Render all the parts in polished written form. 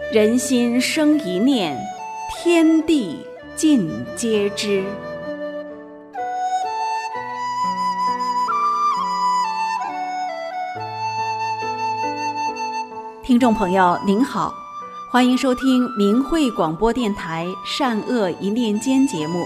人心生一念，天地尽皆知。听众朋友您好，欢迎收听明慧广播电台善恶一念间节目。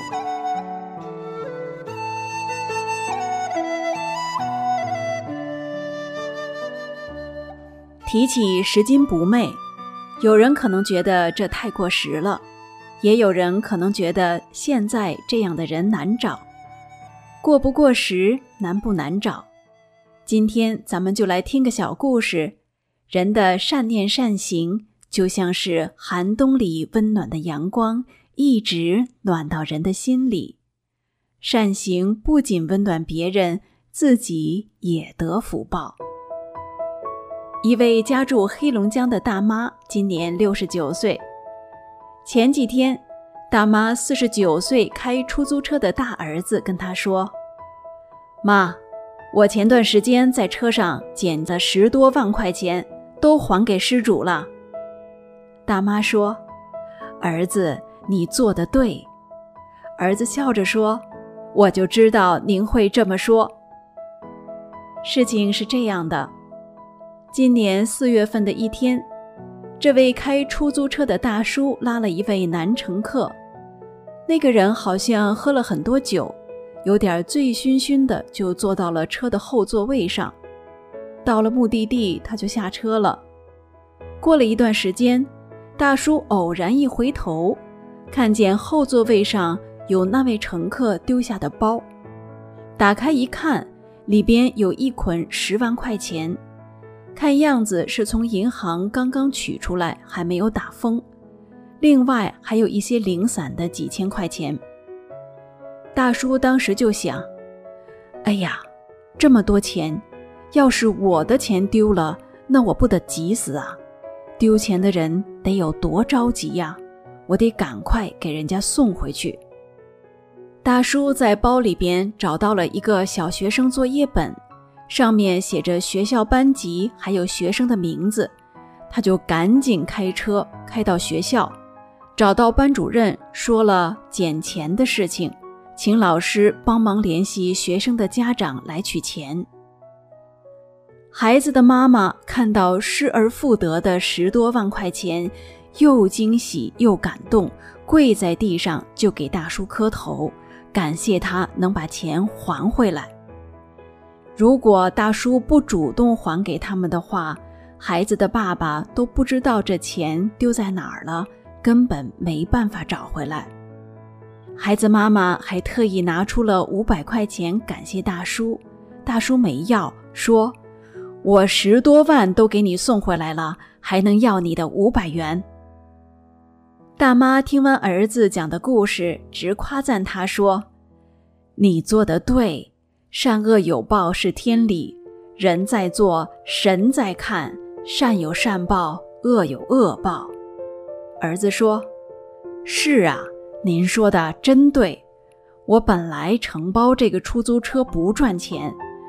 提起拾金不昧，有人可能觉得这太过时了，也有人可能觉得现在这样的人难找。过不过时，难不难找？今天咱们就来听个小故事，人的善念善行就像是寒冬里温暖的阳光，一直暖到人的心里。善行不仅温暖别人，自己也得福报。一位家住黑龙江的大妈今年69岁。前几天，大妈49岁开出租车的大儿子跟她说：妈，我前段时间在车上捡了10多万块钱，都还给失主了。大妈说：儿子，你做得对。儿子笑着说：我就知道您会这么说。事情是这样的，今年4月份的一天，这位开出租车的大叔拉了一位男乘客，那个人好像喝了很多酒，有点醉醺醺的，就坐到了车的后座位上。到了目的地，他就下车了。过了一段时间，大叔偶然一回头，看见后座位上有那位乘客丢下的包，打开一看，里边有一捆10万块钱，看样子是从银行刚刚取出来，还没有打封，另外还有一些零散的几千块钱。大叔当时就想，哎呀，这么多钱，要是我的钱丢了，那我不得急死啊，丢钱的人得有多着急呀，我得赶快给人家送回去。大叔在包里边找到了一个小学生作业本，上面写着学校班级还有学生的名字，他就赶紧开车开到学校，找到班主任说了捡钱的事情，请老师帮忙联系学生的家长来取钱。孩子的妈妈看到失而复得的10多万块钱，又惊喜又感动，跪在地上就给大叔磕头，感谢他能把钱还回来。如果大叔不主动还给他们的话，孩子的爸爸都不知道这钱丢在哪儿了，根本没办法找回来。孩子妈妈还特意拿出了500块钱感谢大叔，大叔没要，说：我10多万都给你送回来了，还能要你的500元。大妈听完儿子讲的故事，直夸赞他说：你做得对，善恶有报是天理，人在做，神在看，善有善报，恶有恶报。儿子说：是啊，您说的真对，我本来承包这个出租车不赚钱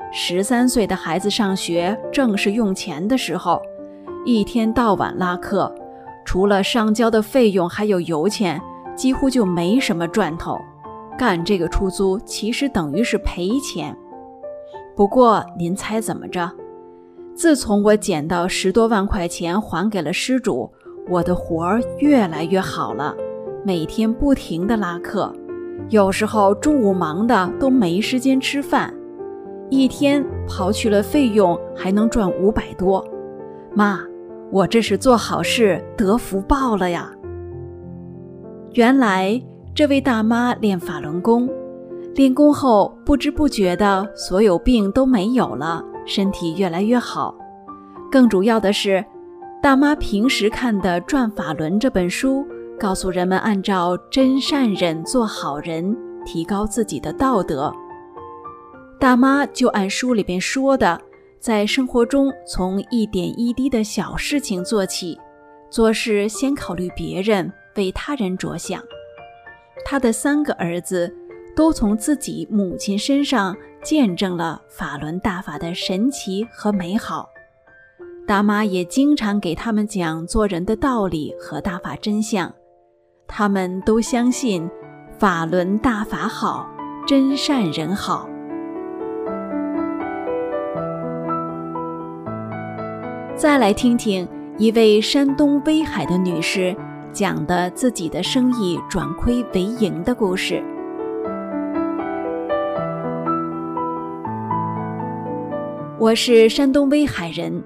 ，13岁的孩子上学正是用钱的时候，一天到晚拉客，除了上交的费用还有油钱，几乎就没什么赚头，干这个出租其实等于是赔钱。不过您猜怎么着？自从我捡到10多万块钱还给了失主，我的活儿越来越好了，每天不停地拉客，有时候中午忙的都没时间吃饭，一天刨去了费用还能赚500多。妈，我这是做好事得福报了呀。原来这位大妈练法轮功，练功后不知不觉的所有病都没有了，身体越来越好。更主要的是，大妈平时看的《转法轮》这本书，告诉人们按照真善忍做好人，提高自己的道德。大妈就按书里边说的，在生活中从一点一滴的小事情做起，做事先考虑别人，为他人着想。他的3个儿子都从自己母亲身上见证了法轮大法的神奇和美好。 大妈也经常给他们讲做人的道理和大法真相，他们都相信法轮大法好，真善人好。再来听听一位山东威海的女士讲的自己的生意转亏为盈的故事。我是山东威海人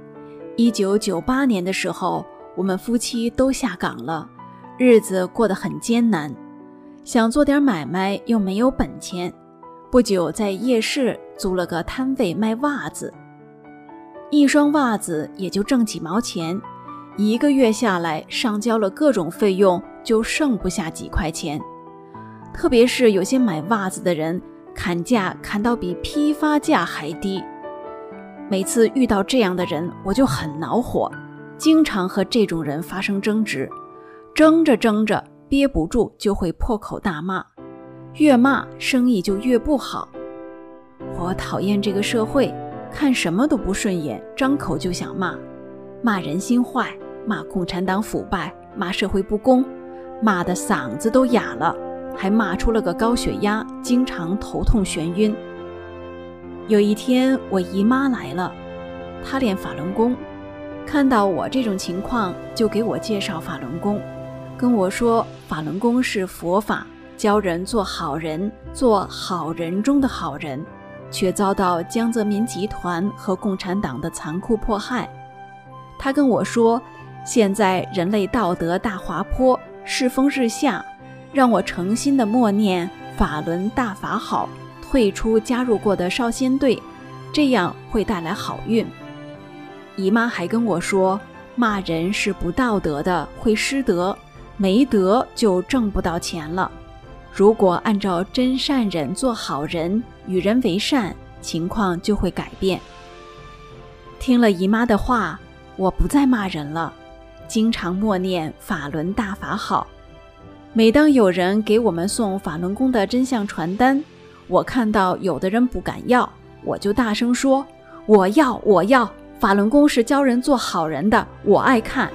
，1998年的时候，我们夫妻都下岗了，日子过得很艰难，想做点买卖又没有本钱，不久在夜市租了个摊位卖袜子，一双袜子也就挣几毛钱，1个月下来上交了各种费用，就剩不下几块钱。特别是有些买袜子的人砍价砍到比批发价还低，每次遇到这样的人我就很恼火，经常和这种人发生争执，争着憋不住就会破口大骂，越骂生意就越不好。我讨厌这个社会，看什么都不顺眼，张口就想骂，骂人心坏，骂共产党腐败，骂社会不公，骂得嗓子都哑了，还骂出了个高血压，经常头痛眩晕。有一天我姨妈来了，她练法轮功，看到我这种情况就给我介绍法轮功，跟我说法轮功是佛法，教人做好人，做好人中的好人，却遭到江泽民集团和共产党的残酷迫害。他跟我说，现在人类道德大滑坡，世风日下，让我诚心的默念法轮大法好，退出加入过的少先队，这样会带来好运。姨妈还跟我说，骂人是不道德的，会失德，没德就挣不到钱了。如果按照真善忍做好人，与人为善，情况就会改变。听了姨妈的话，我不再骂人了，经常默念法轮大法好。每当有人给我们送法轮功的真相传单，我看到有的人不敢要，我就大声说，我要，法轮功是教人做好人的，我爱看。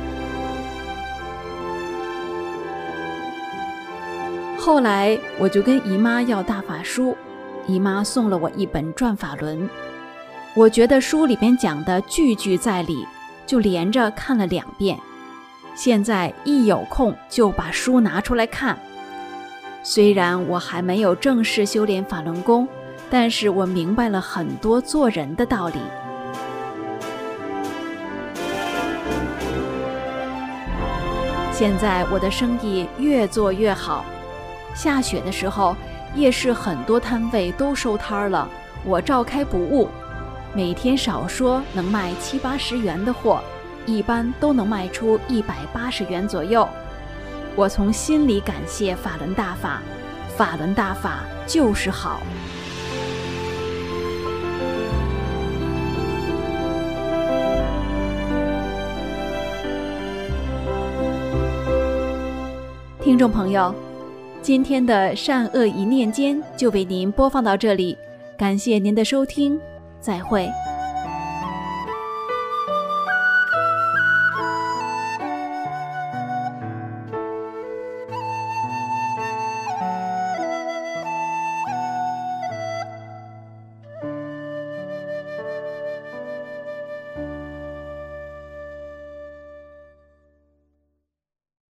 后来我就跟姨妈要大法书，姨妈送了我一本《转法轮》，我觉得书里边讲的句句在理，就连着看了2遍。现在一有空就把书拿出来看。虽然我还没有正式修炼法轮功，但是我明白了很多做人的道理。现在我的生意越做越好，下雪的时候，夜市很多摊位都收摊了，我照开不误，每天少说能卖70-80元的货，一般都能卖出180元左右。我从心里感谢法轮大法，法轮大法就是好。听众朋友，今天的善恶一念间就为您播放到这里，感谢您的收听，再会。